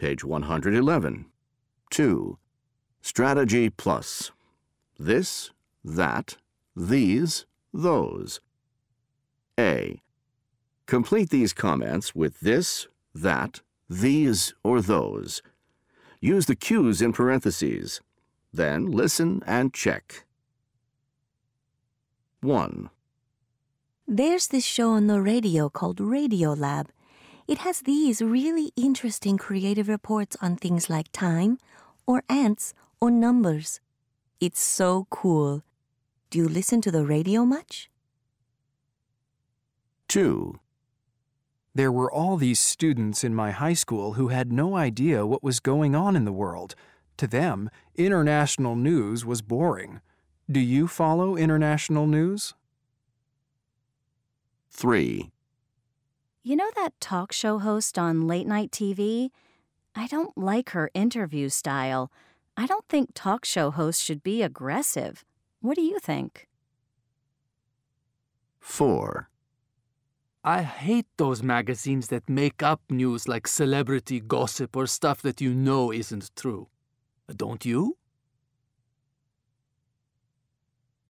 page 111. 2. Strategy plus. This, that, these, those. A. Complete these comments with this, that, these, or those. Use the cues in parentheses. Then listen and check. 1. There's this show on the radio called Radiolab. It has these really interesting creative reports on things like time, or ants, or numbers. It's so cool. Do you listen to the radio much? 2. There were all these students in my high school who had no idea what was going on in the world. To them, international news was boring. Do you follow international news? 3. You know that talk show host on late night TV? I don't like her interview style. I don't think talk show hosts should be aggressive. What do you think? 4. I hate those magazines that make up news like celebrity gossip or stuff that you know isn't true. Don't you?